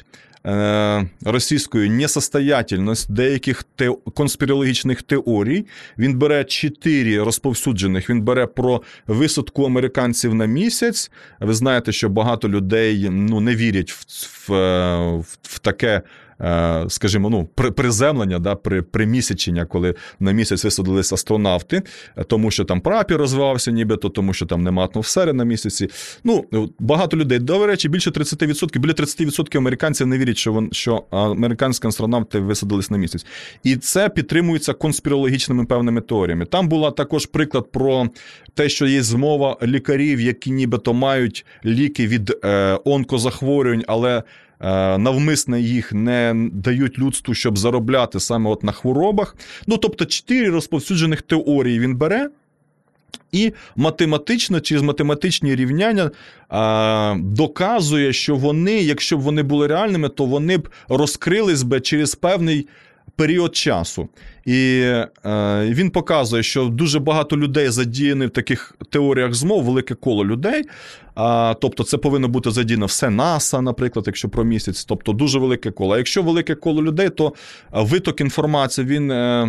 Speaker 2: е, російською несостоятельність деяких те, конспірологічних теорій. Він бере чотири розповсюджених. Він бере про висадку американців на місяць. Ви знаєте, що багато людей ну, не вірять в, в, в, в таке, скажімо, ну, приземлення, да, при, примісячення, коли на місяць висадились астронавти, тому що там прапір розвивався нібито, тому що там нема атмосфери на місяці. Ну, багато людей, до речі, більше тридцять відсотків, біля тридцять відсотків американців не вірять, що, вон, що американські астронавти висадились на місяць. І це підтримується конспірологічними певними теоріями. Там була також приклад про те, що є змова лікарів, які нібито мають ліки від е, онкозахворювань, але навмисно їх не дають людству, щоб заробляти саме от на хворобах. Ну, тобто, чотири розповсюджених теорії він бере, і математично, через математичні рівняння а, доказує, що вони, якщо б вони були реальними, то вони б розкрились би через певний період часу. І е, він показує, що дуже багато людей задіяні в таких теоріях змов, велике коло людей. А, тобто це повинно бути задіяно все НАСА, наприклад, якщо про місяць. Тобто дуже велике коло. А якщо велике коло людей, то виток інформації, він е,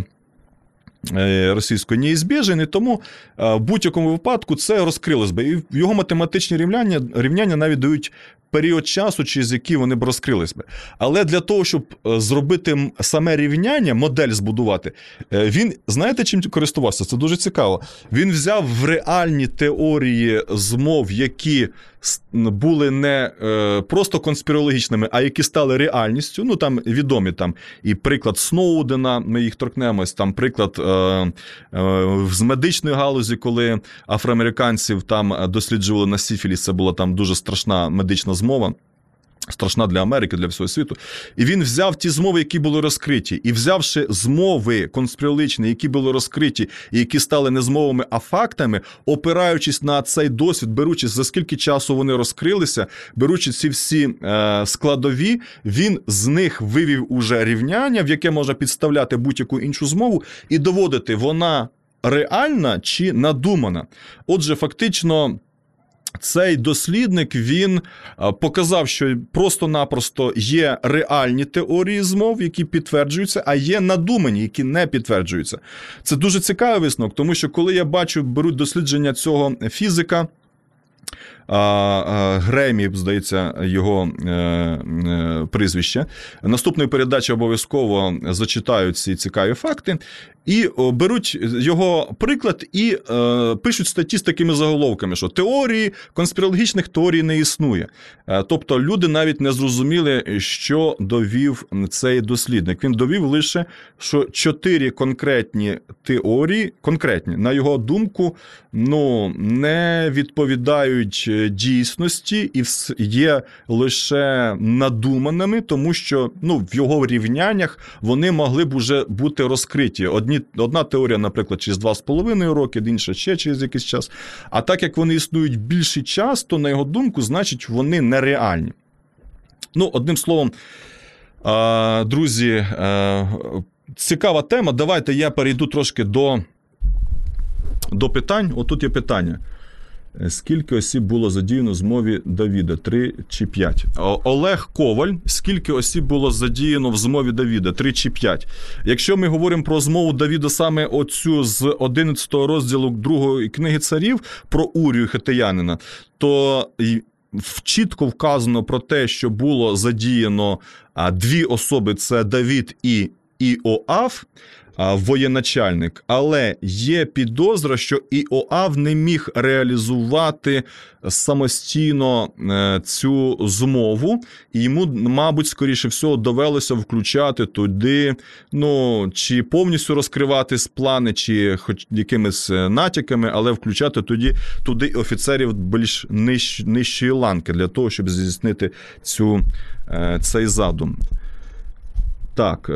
Speaker 2: е, російською неізбіжен, і тому е, в будь-якому випадку це розкрилось би. І його математичні рівняння, рівняння навіть дають період часу, через який вони б розкрились би. Але для того, щоб зробити саме рівняння, модель збудувати, він, знаєте, чим користувався? Це дуже цікаво. Він взяв в реальні теорії змов, які були не просто конспірологічними, а які стали реальністю. Ну, там відомі там і приклад Сноудена, ми їх торкнемось, там приклад е, е, з медичної галузі, коли афроамериканців там досліджували на сифіліс, це була там дуже страшна медична змова. Страшна для Америки, для всього світу. І він взяв ті змови, які були розкриті. І взявши змови конспірологічні, які були розкриті, і які стали не змовами, а фактами, опираючись на цей досвід, беручись, за скільки часу вони розкрилися, беручи ці всі е, складові, він з них вивів уже рівняння, в яке можна підставляти будь-яку іншу змову, і доводити, вона реальна чи надумана. Отже, фактично, цей дослідник, він показав, що просто-напросто є реальні теорії змов, які підтверджуються, а є надумані, які не підтверджуються. Це дуже цікавий висновок, тому що коли я бачу, беруть дослідження цього фізика, Гремі, здається, його прізвище. Наступної передачі обов'язково зачитають ці цікаві факти. І беруть його приклад і е, пишуть статті з такими заголовками, що теорії, конспірологічних теорій не існує. Е, тобто люди навіть не зрозуміли, що довів цей дослідник. Він довів лише, що чотири конкретні теорії, конкретні, на його думку, ну, не відповідають дійсності і є лише надуманими, тому що ну, в його рівняннях вони могли б уже бути розкриті. Одні Одна теорія, наприклад, через два з половиною роки, інша ще через якийсь час. А так як вони існують більший час, то, на його думку, значить, вони нереальні. Ну, одним словом, друзі, цікава тема. Давайте я перейду трошки до, до питань. Отут є питання. Скільки осіб було задіяно в змові Давіда? Три чи п'ять? Олег Коваль. Скільки осіб було задіяно в змові Давіда? Три чи п'ять? Якщо ми говоримо про змову Давіда саме оцю з одинадцятого розділу другої книги царів про Урію Хетеянина, то чітко вказано про те, що було задіяно дві особи, це Давід і Іоав, воєначальник, але є підозра, що Іоав не міг реалізувати самостійно цю змову, і йому, мабуть, скоріше всього, довелося включати туди, ну, чи повністю розкривати плани, чи хоч якимись натяками, але включати туди, туди офіцерів більш ниж, нижчої ланки, для того, щоб здійснити цю, цей задум. Так,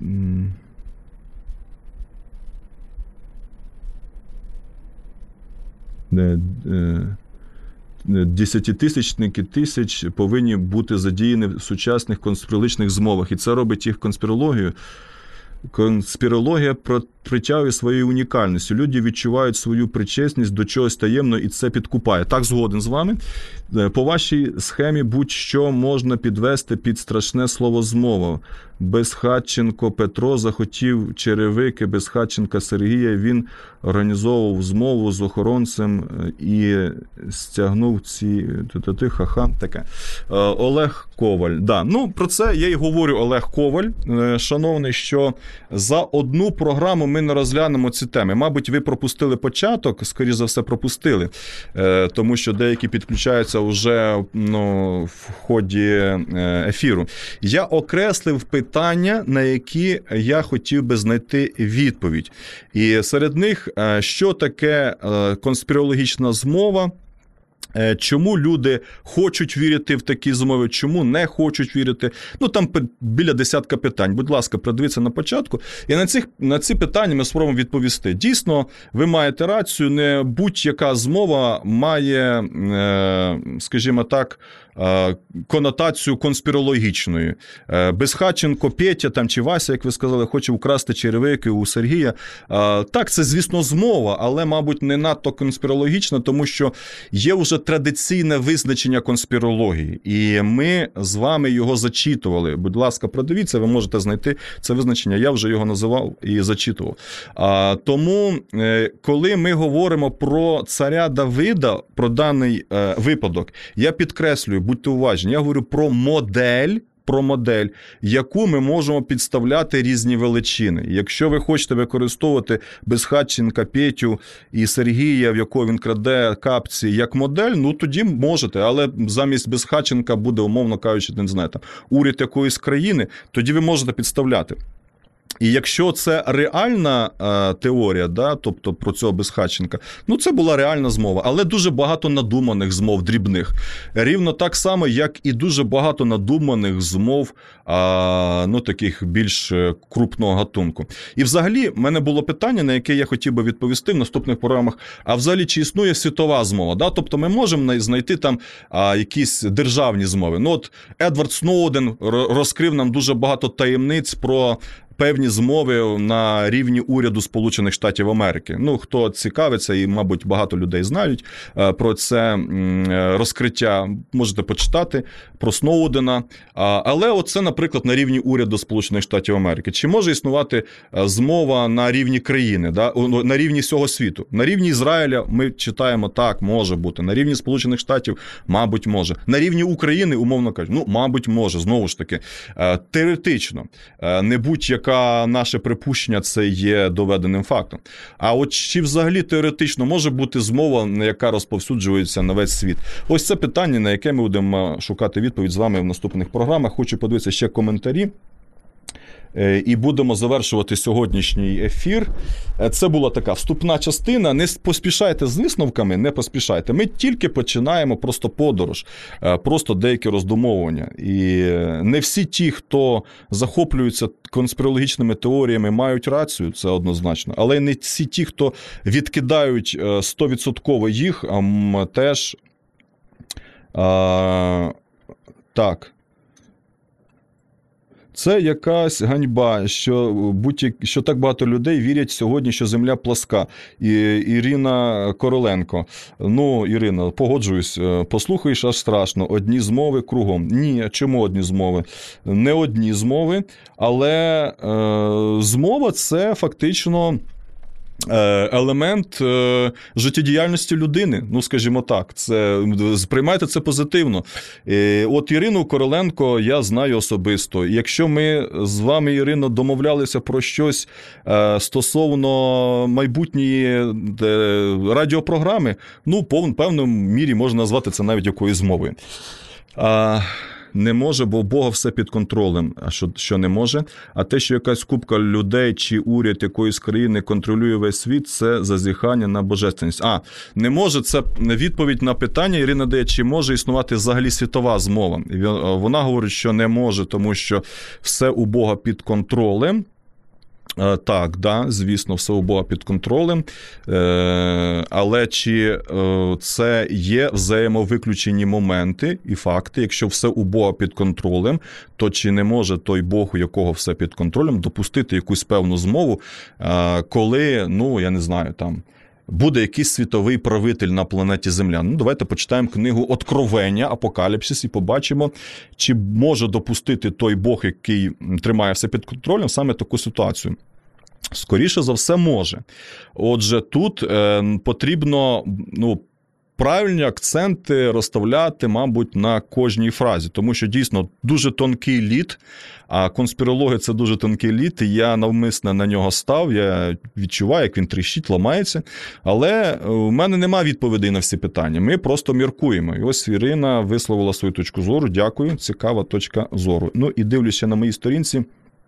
Speaker 2: десятитисячники тисяч повинні бути задіяні в сучасних конспірологічних змовах. І це робить їх конспірологію. Конспірологія про притягує своєю унікальністю. Люди відчувають свою причесність до чогось таємного, і це підкупає. Так, згоден з вами. По вашій схемі будь-що можна підвести під страшне слово «змова». Безхатченко Петро захотів черевики Безхатченка Сергія, він організовував змову з охоронцем і стягнув ці ха-ха, таке. Олег Коваль. Да. Ну, про це я й говорю, Олег Коваль, шановний, що за одну програму ми не розглянемо ці теми. Мабуть, ви пропустили початок, скоріше за все пропустили, тому що деякі підключаються вже ну, в ході ефіру. Я окреслив питання, на які я хотів би знайти відповідь. І серед них, що таке конспірологічна змова, чому люди хочуть вірити в такі змови, чому не хочуть вірити. Ну, там біля десятка питань. Будь ласка, придивіться на початку. І на, цих, на ці питання ми спробуємо відповісти. Дійсно, ви маєте рацію, не будь-яка змова має, скажімо так, конотацію конспірологічної. Безхатченко Петя там, чи Вася, як ви сказали, хоче украсти черевики у Сергія. Так, це, звісно, змова, але, мабуть, не надто конспірологічна, тому що є вже традиційне визначення конспірології. І ми з вами його зачитували. Будь ласка, продивіться, ви можете знайти це визначення. Я вже його називав і зачитував. Тому, коли ми говоримо про царя Давида, про даний випадок, я підкреслюю, будьте уважні, я говорю про модель, про модель, яку ми можемо підставляти різні величини. Якщо ви хочете використовувати Безхатченка, Петю і Сергія, в якого він краде капці, як модель, ну тоді можете, але замість Безхатченка буде, умовно кажучи, не знаю, там, уряд якоїсь країни, тоді ви можете підставляти. І якщо це реальна е, теорія, да, тобто про цього Безхатченка, ну це була реальна змова, але дуже багато надуманих змов дрібних. Рівно так само, як і дуже багато надуманих змов, е, ну таких більш крупного гатунку. І взагалі, в мене було питання, на яке я хотів би відповісти в наступних програмах, а взагалі, чи існує світова змова? Да? Тобто ми можемо знайти там а, якісь державні змови. Ну от Едвард Сноуден розкрив нам дуже багато таємниць про певні змови на рівні уряду Сполучених Штатів Америки. Ну, хто цікавиться, і, мабуть, багато людей знають про це розкриття, можете почитати про Сноудена. Але оце, наприклад, на рівні уряду Сполучених Штатів Америки. Чи може існувати змова на рівні країни, да? На рівні всього світу? На рівні Ізраїля ми читаємо, так, може бути. На рівні Сполучених Штатів, мабуть, може. На рівні України, умовно кажучи, ну, мабуть, може. Знову ж таки, теоретично, не будь-яка наше припущення це є доведеним фактом. А от чи взагалі теоретично може бути змова, яка розповсюджується на весь світ? Ось це питання, на яке ми будемо шукати відповідь з вами в наступних програмах. Хочу подивитися ще коментарі. І будемо завершувати сьогоднішній ефір. Це була така вступна частина. Не поспішайте з висновками, не поспішайте. Ми тільки починаємо просто подорож, просто деякі роздумовування. І не всі ті, хто захоплюються конспірологічними теоріями, мають рацію, це однозначно. Але не всі ті, хто відкидають сто відсотків їх, теж а, так. Це якась ганьба, що, будь що так багато людей вірять сьогодні, що земля пласка. І, Ірина Короленко. Ну, Ірина, погоджуюсь, послухаєш, аж страшно. Одні змови кругом. Ні, чому одні змови? Не одні змови, але е, змова – це фактично елемент е, життєдіяльності людини, ну, скажімо так, це, сприймайте це позитивно. Е, от Ірину Короленко я знаю особисто. Якщо ми з вами, Ірино, домовлялися про щось е, стосовно майбутньої е, радіопрограми, ну, в певному мірі можна назвати це навіть якоюсь мовою. А... Не може, бо у Бога все під контролем. А що, що не може? А те, що якась купка людей чи уряд якоїсь країни контролює весь світ, це зазіхання на божественність. А, не може, це відповідь на питання, Ірина дає, чи може існувати взагалі світова змова. Вона говорить, що не може, тому що все у Бога під контролем. Так, да, звісно, все у Бога під контролем, але чи це є взаємовиключені моменти і факти? Якщо все у Бога під контролем, то чи не може той Бог, у якого все під контролем, допустити якусь певну змову, коли, ну, я не знаю, там, буде якийсь світовий правитель на планеті Земля? Ну, давайте почитаємо книгу «Откровення», «Апокаліпсис» і побачимо, чи може допустити той Бог, який тримає все під контролем, саме таку ситуацію. Скоріше за все, може. Отже, тут е, потрібно, ну, правильні акценти розставляти, мабуть, на кожній фразі, тому що, дійсно, дуже тонкий лід, а конспірологія – це дуже тонкий лід, і я навмисно на нього став, я відчуваю, як він тріщить, ламається, але у мене немає відповідей на всі питання, ми просто міркуємо. І ось Ірина висловила свою точку зору, дякую, цікава точка зору. Ну, і дивлюся на моїй сторінці.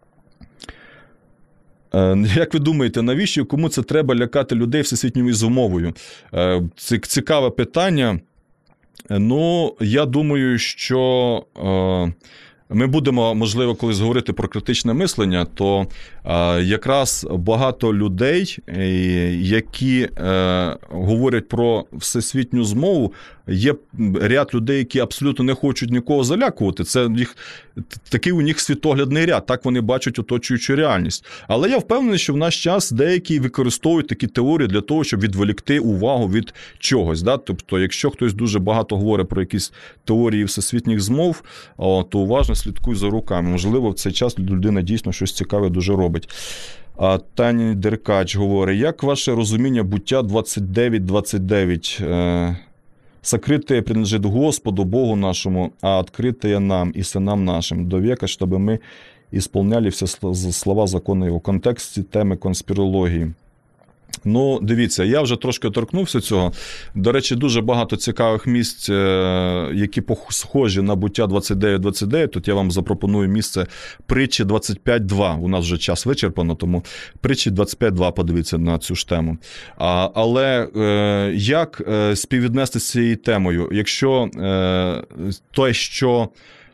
Speaker 2: Як ви думаєте, навіщо, кому це треба лякати людей всесвітньою змовою? Цікаве питання. Ну, я думаю, що ми будемо, можливо, колись говорити про критичне мислення, то якраз багато людей, які говорять про всесвітню змову, є ряд людей, які абсолютно не хочуть нікого залякувати. Це їх, такий у них світоглядний ряд, так вони бачать оточуючу реальність. Але я впевнений, що в наш час деякі використовують такі теорії для того, щоб відволікти увагу від чогось. Да? Тобто, якщо хтось дуже багато говорить про якісь теорії всесвітніх змов, то уважно слідкуй за руками. Можливо, в цей час людина дійсно щось цікаве дуже робить. А Таня Деркач говорить, як ваше розуміння буття двадцять дев'ять двадцять дев'ять? Сокрытое принадлежит Господу, Богу нашему, а открытое нам и сынам нашим до века, чтобы мы исполняли все слова закону Його. В контексті теми конспірології. Ну, дивіться, я вже трошки торкнувся цього. До речі, дуже багато цікавих місць, які схожі на буття двадцять дев'ять двадцять дев'ять. Тут я вам запропоную місце притчі двадцять п'ять два. У нас вже час вичерпано, тому притчі двадцять п'ять два подивіться на цю ж тему. А, але е, як е, співвіднести з цією темою? Якщо е, те, що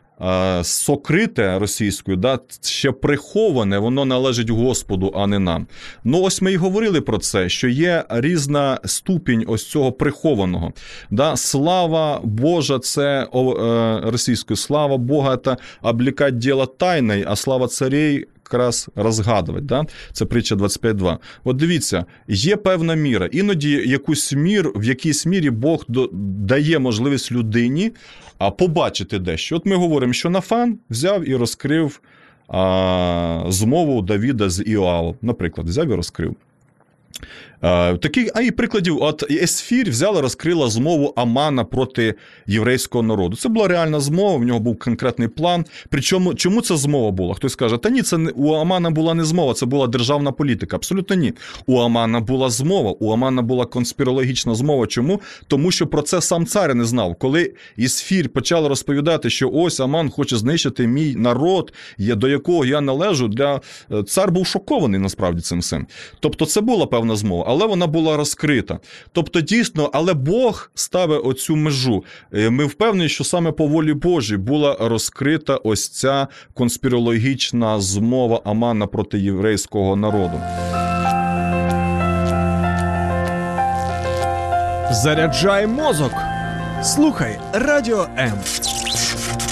Speaker 2: сокрите російською, да, ще приховане, воно належить Господу, а не нам. Ну, ось ми і говорили про це, що є різна ступінь ось цього прихованого. Да, слава Божа, це о, е, російською, слава Бога, це облекать діло тайне, а слава царей якраз розгадувати. Да? Це притча двадцять п'ять два. От дивіться, є певна міра. Іноді якусь мір, в якійсь мірі Бог до, дає можливість людині а, побачити дещо. От ми говоримо, що Нафан взяв і розкрив а, змову Давіда з Іоавом. Наприклад, взяв і розкрив. Uh, такі, а і прикладів, от Есфір взяла, розкрила змову Амана проти єврейського народу. Це була реальна змова, в нього був конкретний план. Причому, чому це змова була? Хтось каже, та ні, це не, у Амана була не змова, це була державна політика. Абсолютно ні. У Амана була змова, у Амана була конспірологічна змова. Чому? Тому що про це сам цар не знав. Коли Есфір почала розповідати, що ось Аман хоче знищити мій народ, до якого я належу, для... цар був шокований насправді цим всім. Тобто це була певна змова. Але вона була розкрита. Тобто, дійсно, але Бог ставить оцю межу. Ми впевнені, що саме по волі Божій була розкрита ось ця конспірологічна змова Амана проти єврейського народу.
Speaker 1: Заряджай мозок. Слухай Радіо М.